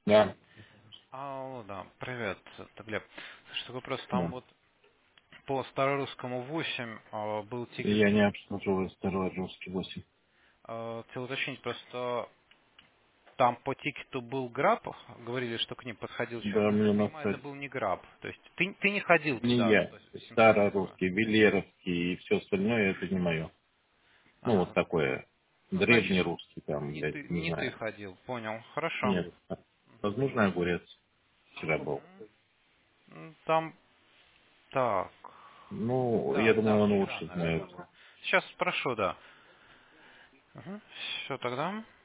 Да, Алло, да, привет, это Глеб. Слушай, такой вопрос, там да. вот по старорусскому 8 был тикет, Я не обслуживаю старый русский 8. хотел уточнить, просто там по тикету был граб, говорили, что к ним подходил человек, Да, но я мне так на понимаю, это сайте. был не граб. То есть ты не ходил Не туда, я. то есть с этим самое. Старорусский, велеровский и все остальное это не мое. Ну, вот Ага. такое. Ну, значит, Древнерусский там, не блядь, ты, не не ты знаю. ходил, понял, хорошо. Нет. Возможно, огурец вчера был. Там, так, Ну, я да, думаю, да, он вчера, лучше наверное, знает. было. Сейчас спрошу, да. Все тогда.